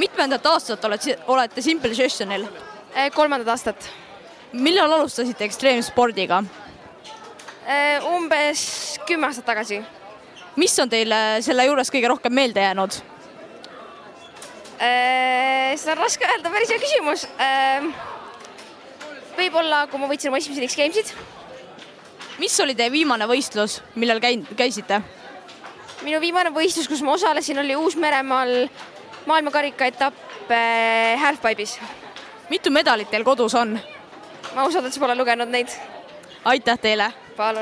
Mitmendat aastat olete Simple Sessionil? 3. aastat. Millal alustasite ekstreemspordiga? Umbes 10 aastat tagasi. Mis on teile selle juures kõige rohkem meelde jäänud? Seda on raske öelda, päris hea küsimus. Võib-olla, kui ma võtsin oma esimesed X-Gamesid. Mis oli teie viimane võistlus, millal käisite? Minu viimane võistlus, kus ma osalesin, oli Uus-Meremaal maailmakarika etapp halfpipe'is. Mitu medalit teil kodus on? Ma ausalt, et pole lugenud neid. Aitäh teile! Palun.